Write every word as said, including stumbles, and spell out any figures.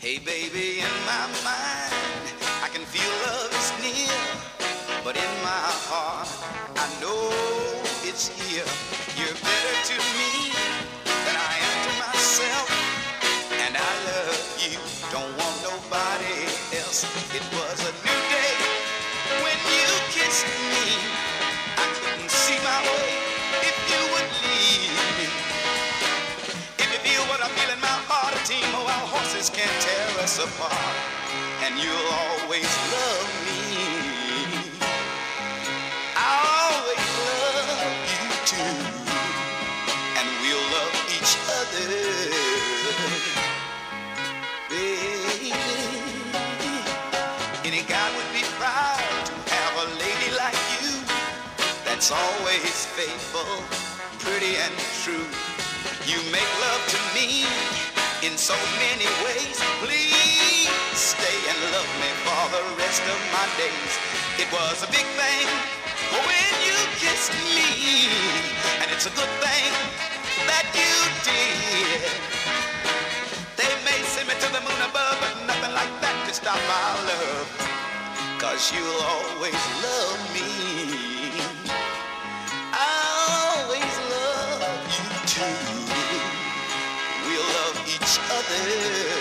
Hey baby, in my mind, I can feel love is near, but in my heart, I know it's here. You're better to me than I am to myself, and I love you, don't want nobody else. It was a new day when you kissed me. I couldn't see my way if you would leave me. If you feel what I feel in my heart, a team of our horses can't tear us apart, and you'll always love me. I'll always love you too, and we'll love each other, baby. Any guy would be proud to have a lady like you, that's always faithful, pretty and true. You make love to me in so many ways. Please stay and love me for the rest of my days. It was a big thing when you kissed me, and it's a good thing that you did. They may send me to the moon above, but nothing like that to stop our love, 'cause you'll always love me. I'll always love you too. We'll love each other.